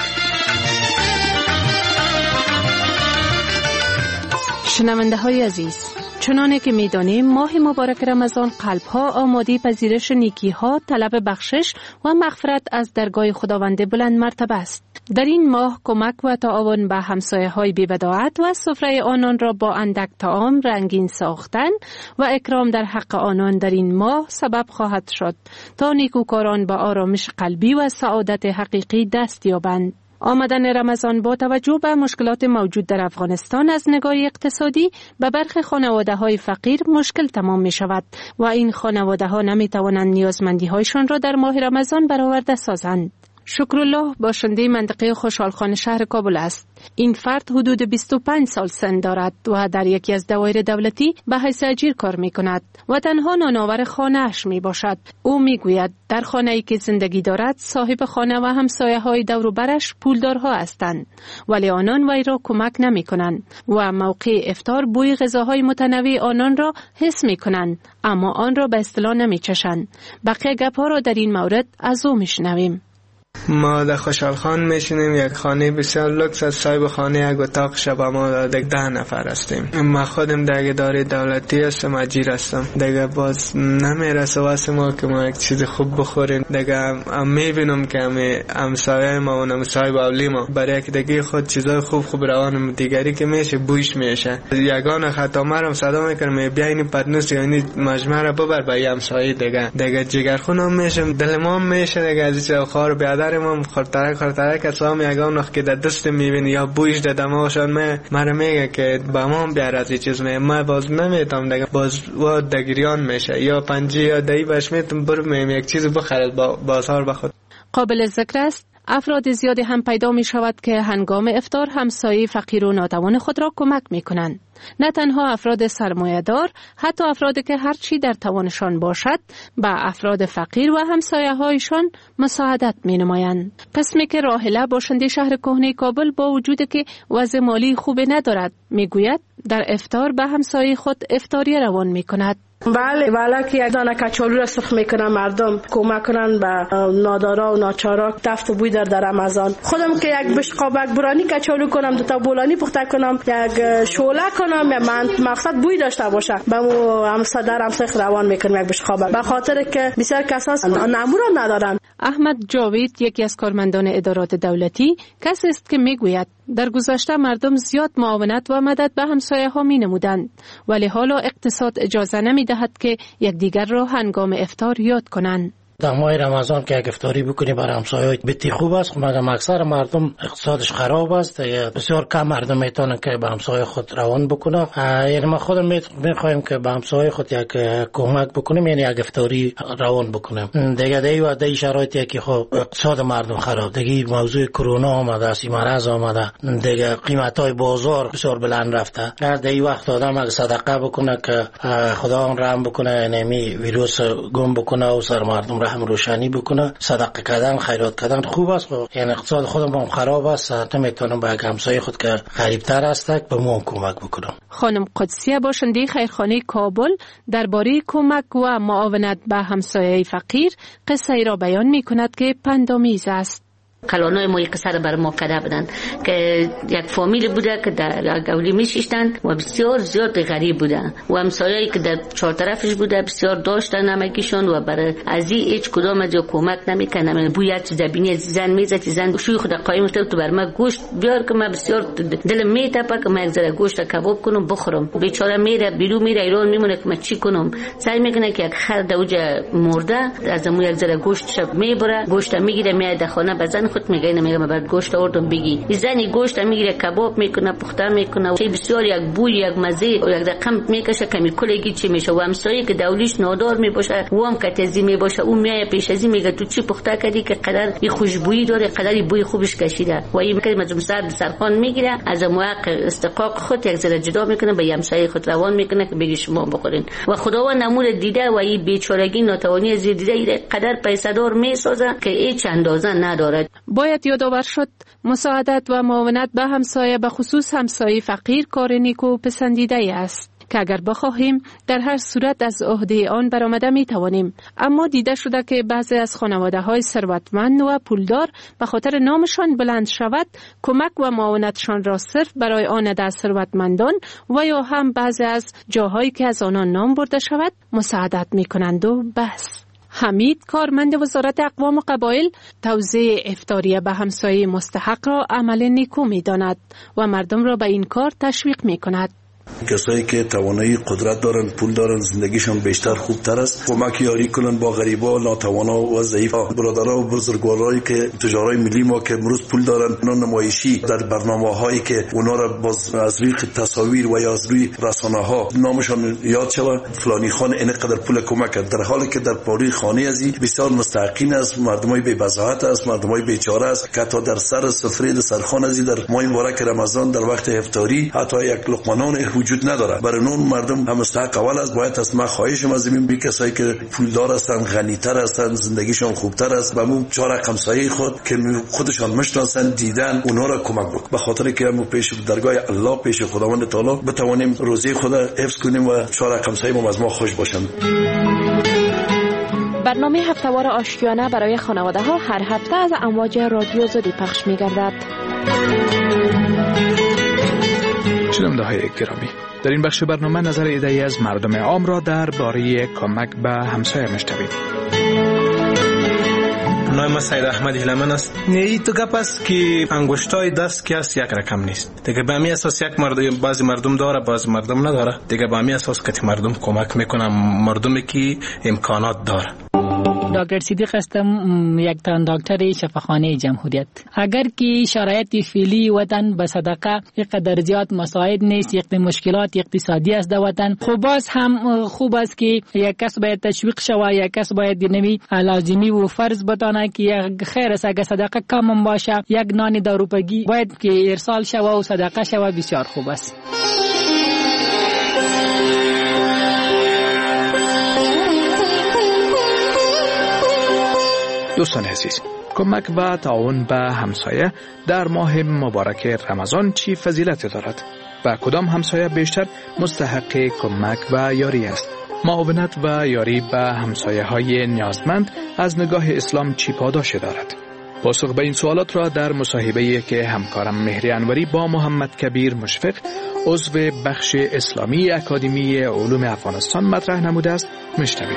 شنونده های عزیز، چنانه که می‌دانیم ماه مبارک رمضان قلب‌ها آماده پذیرش نیکی‌ها، طلب بخشش و مغفرت از درگاه خداوند بلند مرتبه است. در این ماه کمک و تعاون به همسایه‌های بی‌بداعت و سفره آنان را با اندک طعام رنگین ساختن و اکرام در حق آنان در این ماه سبب خواهد شد تا نیکوکاران به آرامش قلبی و سعادت حقیقی دست یابند. آمدن رمضان با توجه به مشکلات موجود در افغانستان از نگاه اقتصادی به برخی خانواده‌های فقیر مشکل تمام می شود و این خانواده‌ها نمی توانند نیازمندی‌هایشان را در ماه رمضان برآورده سازند. شکرالله باشنده منطقه خوشحالخانه شهر کابل است. این فرد حدود 25 سال سن دارد و در یکی از دوایر دولتی به حیث اجیر کار می کند و تنها نانآور خانه اش می باشد. او می گوید در خانه ای که زندگی دارد صاحب خانه و همسایه های دور و برش پولدارها هستند، ولی آنان وی را کمک نمی کنند و موقع افطار بوی غذاهای متنوع آنان را حس می کنند اما آن را به اصطلاح نمی چشند. بقیه گپ ها را در این مورد از او می شنویم. ما در خوشحال خان میشینیم، یک خانه بسیار لوکس است. صاحب خانه یک اتاق شب ما داده 10 نفر هستیم. ما خودم در اداره دولتی هستم، اجیر هستم. دیگه باز نمیرسه واسه ما که ما یک چیز خوب بخوریم. دیگه میبینم که همسایه ما و صاحب اولی ما برای یک دیگه خود چیزای خوب روان دیگری که میشه بویش میشه. یگانه خطا مرم صدا میکنم بیاین پدنوس یعنی مجمع را ببر به همسایه دیگه جگرخونم میشم، دل ما میشه دیگه از چه خار بیادر ما خورترک اسلام یگان وقت که در دست میبینی یا بویش دماشان مرا میگه که با ما بیار از این چیز ما باز نمیتم دیگه، باز و دگریان میشه یا پنجی یا دهی باش میتم برم یک چیز بخرد بازار بخود. قابل ذکر است افراد زیادی هم پیدا می شود که هنگام افطار همسایه فقیر و ناتوان خود را کمک می کنند. نه تنها افراد سرمایه‌دار، حتی افرادی که هرچی در توانشان باشد به افراد فقیر و همسایه هایشان مساعدت می نمایند. قسمی که راحله باشنده شهر کهنه کابل با وجود که وضع مالی خوبی ندارد می گوید در افطار به همسایه خود افطاری روان می کند. بله که یک دانه کچالو را سرخ میکنن مردم کمک کنن به نادارا و ناچارا دفت و بوی در رمضان. خودم که یک بشقابک برانی کچالو کنم، 2 تا بولانی پخته کنم، یک شعله کنم، من مقصد بوی داشته باشه به همسایه روان میکنم یک بشقابک، به خاطر که بسیار کسا نمو را ندارن. احمد جاوید یکی از کارمندان ادارات دولتی کسی است که میگوید در گذشته مردم زیاد معاونت و مدد به همسایه ها می نمودند، ولی حالا اقتصاد اجازه نمی دهد که یکدیگر را هنگام افطار یاد کنند. در ماه رمضان که یک افطاری بکنی برای همسایه بتی خوب است، مگر اکثر مردم اقتصادش خراب است، بسیار کم مردم میتونن که به همسایه خود روان بکنه. یعنی ما خودم میخوایم که به همسایه خود یک کمک بکنیم، یعنی یک افطاری روان بکنیم. دیگه دی شرایطی که خب اقتصاد مردم خراب، دیگه موضوع کرونا آمده است، مرض آمده، دیگه قیمتای بازار بسیار بلند رفته. در دی وقت آدم اگه صدقه بکنه که خدا اون رحم بکنه، یعنی ویروس گم بکنه و سر مردم هم روشنی بکنه، صدقه کردن، خیرات کردن خوب است. یعنی اقتصاد خودم هم خراب است، نمیتونم به همسایه خود که غریب‌تر است به ما کمک بکنم. خانم قدسیه باشنده خیرخانه کابل درباره کمک و معاونت به همسایه فقیر قصه ای را بیان می‌کند که پندآمیز است. کلانای ما یک قصه بر ما کرده بودن که یک فامیل بوده که در گولی میشیشتن و بسیار زیاد غریب بوده و همسایه‌ای که در 4 طرفش بوده بسیار داشتن همگیشون و برای ازی هیچ کدام از کمک نمیکنه. بوی زبینی زن میزد، زن شوی خود قایم شد تو بر ما گوشت بیار که من بسیار دلم میتپه که من یک ذره گوشت کباب کنم بخورم. بیچاره میره بیرون میره ایران میمونه که من چی کنم. سعی میکنه که یک خر دوجه مرده از مو یک ذره گوشت شب میبره، گوشت میگیره میاد خانه بزن خود میگه نمیگه من بعد گوشت آوردم بگی زنی گوشت میگیره کباب میکنه پخته میکنه چه بسیار یک بوی یک مزه و یک رقم میکشه کمی کلگی چی میشه و همسایه که دولیش نادار میباشه و هم کتزی میباشه اون میای پیش ازی میگه تو چی پخته کردی که قدر این خوشبویی داره قدر بوی خوبش کشیده و این میگه مجموع سر سرخان میگیره از موقع استقاق خود یک ذره جدا میکنه به همسایه خود روان میکنه که بگی شما بخورین و خداوند نمور دیده و این بیچارگی ناتوانی از دیده قدر پیسه‌دار میسازه که هیچ اندازه نداره. باید یادآور شد مساعدت و معاونت به همسایه به خصوص همسایه فقیر کار نیکو پسندیده است که اگر بخواهیم در هر صورت از عهده آن برآمده می توانیم. اما دیده شده که بعضی از خانواده های ثروتمند و پولدار به خاطر نامشان بلند شود کمک و معاونتشان را صرف برای آن در ثروتمندان و یا هم بعضی از جاهایی که از آنان نام برده شود مساعدت می کنند و بس. حمید کارمند وزارت اقوام و قبایل توزیع افطاریه به همسایه مستحق را عمل نیکو می داند و مردم را به این کار تشویق می کند. کسایی که توانایی قدرت دارن پول دارن زندگیشون بیشتر خوبتر است کمک یاری کنن با غریبا ناتوانا و ضعیفا برادرها و بزرگوارایی که تجارای ملی ما که امروز پول دارن نمایشی در برنامه‌هایی که اونا را باز از روی تصاویر و یا از روی رسانه‌ها نامشون یاد شود فلانی خان اینقدر پول کمک کرد در حالی که در پاری خانه ازی بسیار مستحقین است مردمای بی بضاعت است مردمای بیچاره است که تا در سر سفره سرخان ازی در ماه مبارک رمضان در وقت افطاری حتی یک لقمه وجود نداره برای اون مردم هم مستحق اول است باید از ما خواهشم از این بی کسایی که پولدار هستن غنی‌تر هستن زندگیشون خوبتر است به اون 4 همسایه خود که خودشان میشناسن دیدن اونها را کمک بکنن به خاطر که ما پیش درگاه الله پیش خداوند تعالی بتوانیم روزی خدا حفظ کنیم و 4 همسایه ما از ما خوش باشند. به برنامه هفته‌وار آشیانه برای خانواده ها هر هفته از امواج رادیو آزادی پخش می گردد. شنونده های گرامی، در این بخش برنامه نظر ایده‌ای از مردم عام را درباره کمک به همسایه میشنویم. نام سید احمد هلمن است. ای تو گپ است که انگشتای دست که است یک رقم نیست. دیگه به همین اساس یک مردم، بعضی مردم داره بعضی مردم نداره. دیگه به همین اساس که مردم کمک میکنن مردمی که امکانات داره. دکتر صدیق هستم، یک تن دکتر شفاخانه جمهوریت. اگر که شرایط فعلی وطن به صدقه اینقدر زیاد مساعد نیست، یک مشکلات اقتصادی است در وطن، خب باز هم خوب است که یک کس باید تشویق شود، یک کس باید نمی لازمی و فرض بدانه که یک خیر است. اگر صدقه کم باشه، یک نان 10 روپیگی باید که ارسال شود و صدقه شود، بسیار خوب است. دوستان عزیز، کمک و تعاون به همسایه در ماه مبارک رمضان چی فضیلت دارد و کدام همسایه بیشتر مستحق کمک و یاری است؟ معاونت و یاری به همسایه های نیازمند از نگاه اسلام چی پاداش دارد؟ پاسخ به این سوالات را در مصاحبه‌ای که همکارم مهری انوری با محمد کبیر مشفق، عضو بخش اسلامی اکادمی علوم افغانستان مطرح نموده است میشنویم.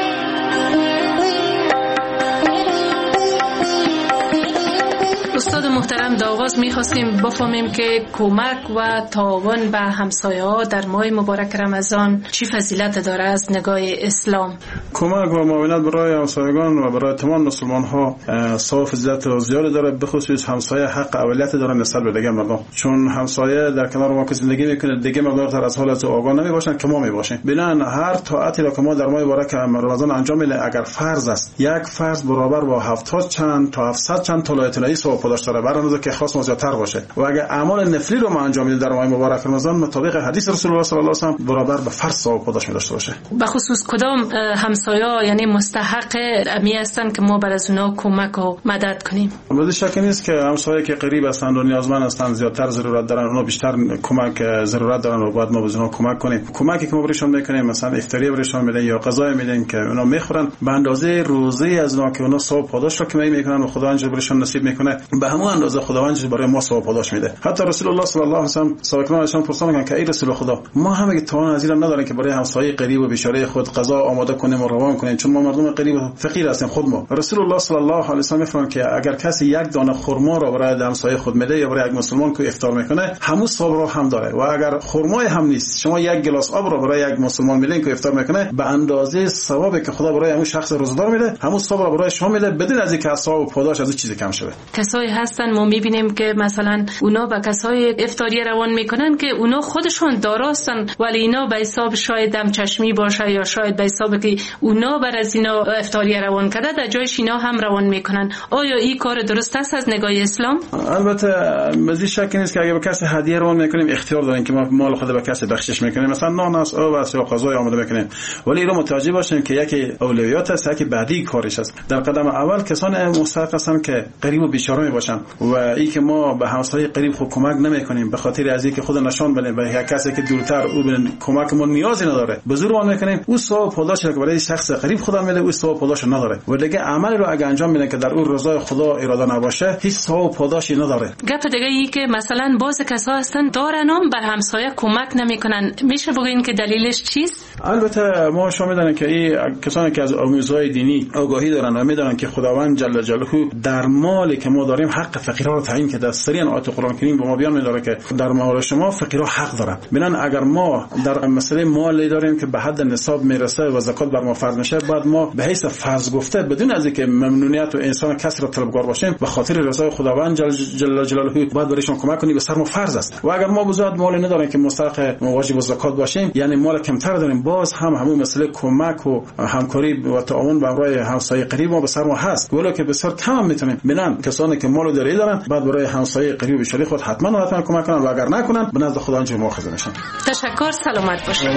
استاد محترم، در آغاز می‌خواستیم بفهمیم که کمک و تعاون به همسایه‌ها در ماه مبارک رمضان چی فضیلت داره از نگاه اسلام؟ کمک و معاونت برای همسایگان و برای تمام مسلمان‌ها ثواب فضیلت زیاد داره، به خصوص همسایه حق اولیت داره نسبت به دیگه مردم، چون همسایه در کنار ما که زندگی میکنه، دیگه مردم از حالت آگاه نمیباشن که ما میباشیم. بنابراین هر طاعتی را که ما در ماه مبارک رمضان انجام میدیم، اگر فرض است، یک فرض برابر با 70 چند تا 700 چند تا لایتنایی ثواب پاداش داره، برای که خاص زیادتر باشه. و اگر اعمال نفلی رو ما انجام میدیم در ماه مبارک رمضان، مطابق حدیث رسول الله صلی الله علیه و سلم برابر به فرض ثواب پاداش داشته باشه. به خصوص کدام همسایه‌ها یعنی مستحق امی هستن که ما بر از اونها کمک و مدد کنیم؟ بدون شک نیست که همسایه که قریب هستند و نیازمند هستند زیادتر ضرورت دارن، اونها بیشتر کمک ضرورت دارن و باید ما به اونها کمک کنیم. کمکی که ما برایشون میکنیم، مثلا افطاری برایشون میدیم یا غذای میدیم که اونها میخورن، به اندازه روزه از اونها که اونها ثواب پاداش رو که میکنن و خداوند برایشون نصیب میکنه، به همون اندازه خداوند برای ما ثواب پاداش میده. حتی رسول الله صلی الله علیه و سلم صحابه ازشان پرسیدن که ای رسول خدا، ما همه توان از این نداریم که برای همسایه قریب و بیچاره خود غذا آماده کنیم و روان کنیم، چون ما مردم قریب و فقیر هستیم خود ما. رسول الله صلی الله علیه و سلم میفرمایند که اگر کسی یک دانه خرما را برای همسایه خود میده یا برای یک مسلمان که افطار میکنه، همون ثواب را هم داره. و اگر خرمای هم نیست، شما یک گلاس آب را برای یک مسلمان میدین که افطار میکنه، به اندازه ثوابی که خدا برای همون شخص روزدار میده، همون ثواب را برای شما میده، بدون از اینکه ثواب پاداش از چیزی کم شه. کسایی هستن ما میبینیم که مثلا اونا با کسای افطاری روان میکنن که اونا خودشون داراستن، ولی اینا به حساب شاید دم چشمی باشه یا شاید به حساب که اونا بر از اینا افطاری روان کرده، در جایش اینا هم روان میکنن. آیا این کار درست است از نگاه اسلام؟ البته مزید شک نیست که اگه به کسی هدیه روان میکنیم، اختیار داریم که ما مال خود به کسی بخشش میکنیم، مثلا نان است، آب است یا غذای آماده میکنیم، ولی اینو متوجه باشیم که یکی اولویات است، یکی بعدی کارش است. در قدم اول کسان مستحق هستند که قریب و بیچاره میباشن، و این که ما به همسایه قریب خود کمک نمیکنیم به خاطر از اینکه خود نشان بدیم به کسی که دورتر او به کمک ما نیازی نداره، به زور وام میکنیم، او ثواب پاداش که برای شخص قریب خدا میده، او ثواب پاداش نداره. و دیگه عمل رو اگه انجام میدن که در اون رضای خدا اراده نباشه، هیچ ثواب پاداشی نداره. گپ دیگه ای که مثلا بعضی کسا هستن دارن بر همسایه کمک نمیکنن، میشه بگین که دلیلش چیست؟ البته ما شما میدونن که این کسانی که از آموزهای دینی آگاهی دارن و میدونن که خداوند جل جلاله در مالی که ما داریم حق فقیران رو تعیین کرده. سریع آیات قرآن کریم به ما بیان میداره که در مال شما فقیرها حق دارن. بنان اگر ما در مسئله مالی داریم که به حد نصاب میرسه و زکات بر ما فرض میشه، بعد ما به حیث فرض گفته بدون از اینکه ممنونیت و انسان کسی را طلبکار باشیم، به خاطر رضای خداوند جل جلاله باید برایشون کمک کنیم، به سر ما فرض است. و اگر ما بزرگ مال نداریم که مستحق واجب زکات باشیم، یعنی مال کمتر داریم، باز همون مسئله کمک و همکاری و تعاون با برای همسایه قریب ما به سر ما هست، ولی که بسیار کم میتونیم. بنان کسانی که مال داری دارن بعد برای همسایه قریب و بیچاره خود حتما کمک کنن، و اگر نکنن به نزد خداوند مؤاخذه میشن. تشکر، سلامت باشید.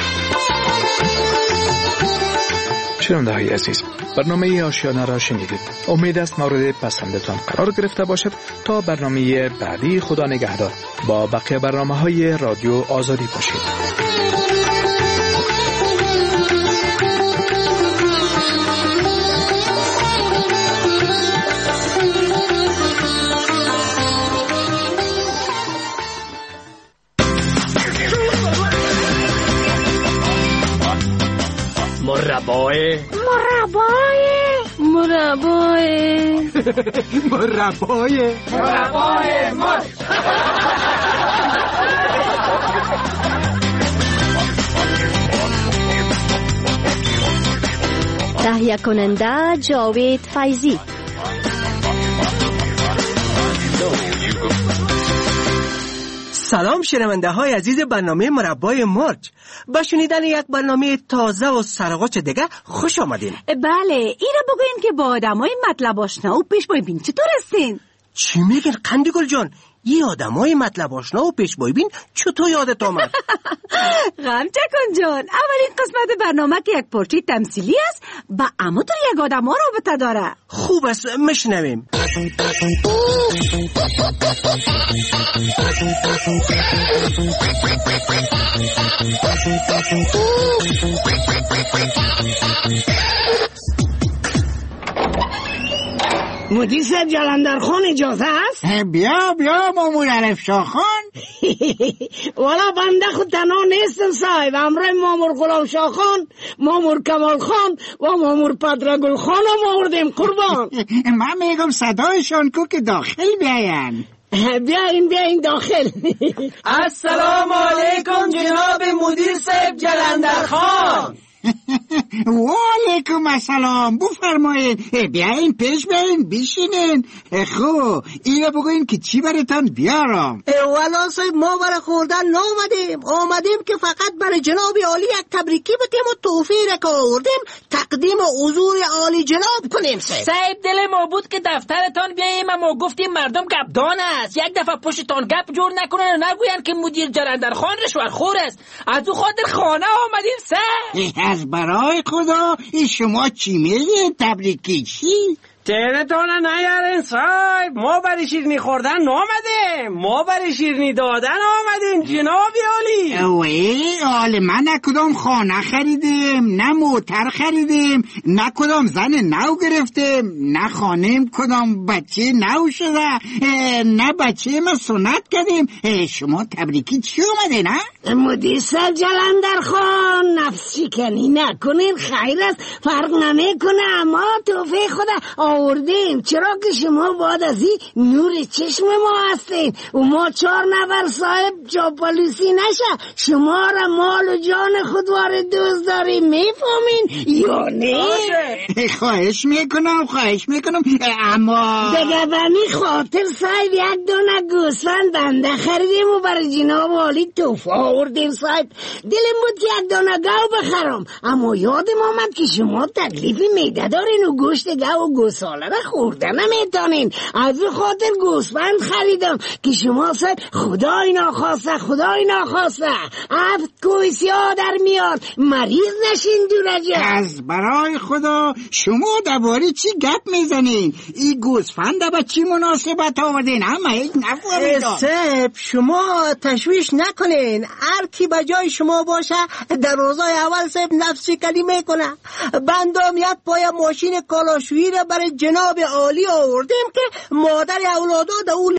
شنونده‌های عزیز، برنامه آشیانه را شنیدید. امید است مورد پسندتان قرار گرفته باشد. تا برنامه بعدی، خدا نگهدار. با بقیه برنامه‌های رادیو آزادی باشید. مربای مرچ. تهیه کننده جاوید فیضی. سلام شنونده های عزیز برنامه مربای مرچ. با شنیدن یک برنامه تازه و سرغوچ دیگه خوش آمدین. بله، این رو بگوین که با آدمای مطلب آشنا و پیشوای بین چطور هستین؟ چی میگین قندگل جان؟ یه آدمای مطلب آشنا و پیشوای بین چطور یادت آمد؟ غمچکن جان، اولین قسمت برنامه که یک پارچه تمثیلی است با اما تو یک آدم ها رابطه داره. خوب است، مشنویم. مدیر صاحب جلندرخان اجازه است؟ بیا مامور عرف شاخان. والا بنده خود تنها نیستم صاحب، همراه مامور غلام شاخان، مامور کمال خان و مامور پدرگل خان هم آوردیم قربان. من میگم صدایشان کو که داخل بیاین. بیاین داخل. السلام علیکم جناب مدیر صاحب جلندرخان. و علیکم السلام، بفرمایید. بیاین پیش بیاین بشینین. خب اینو بگوین که چی براتون بیارم. والا صاحب ما برای خوردن آمدیم که فقط برای جناب عالی یک تبریکی بتیم و توفیه را که آوردیم تقدیم حضور عالی جناب کنیم. صاحب دل ما بود که دفترتان بیاییم، اما گفتیم مردم گپدان است، یک دفعه پشتتان گپ جور نکنن و نگوین که مدیر جلندرخان رشوه‌خور است. از او خاطر خانه آمدیم صاحب. از برای خدا شما چی میگین؟ تبریکی چی؟ تهرتان نیارین صاحب، ما برای شیرنی خوردن نامدیم، ما برای شیرنی دادن آمدیم جناب عالی. اوه حال من نه کدام خانه خریدیم، نه موتر خریدیم، نه کدام زن نو گرفتیم، نه خانیم کدام بچه نو شده، نه بچه ما سنت کردیم. شما تبریکی چی اومده نه؟ مدیر صاحب جلندرخان نفس شکنی نکنین، خیر است، فرق نمیکنه، ما توفیق خدا آوردیم. چرا که شما بعد از این نور چشم ما هستین و ما 4 نفر صاحب چاپلوسی نشه. شما را مال و جان خود وارد دوست داریم، میفهمین یا نه؟ خواهش میکنم اما دیگه بمی خاطر صاحب یک دونه گوسفند بنده خریدیم و برای جناب عالی توفه آوردیم صاحب. دلم بود که یک دونه گاو بخرم، اما یادم آمد که شما تکلیف معده دارین و گوشت گاو و گوساله را خوردن نمیتونین. از او خاطر گوسفند خریدم که شما صاحب خدای ناخواسته 7 کوی سیاه در میاد، مریض نشین دورجه. از برای خدا شما درباره چی گپ میزنین؟ این گوسفند با چی مناسبت آوردین؟ همه هیچ نفهمیدم. صاحب شما تشویش نکنین، هر کی به جای شما باشه در روزای اول صاحب نفسی کلمه کنه. بندم یک پای ماشین کالاشویی را برای جناب عالی آوردیم که مادر اولادو در اون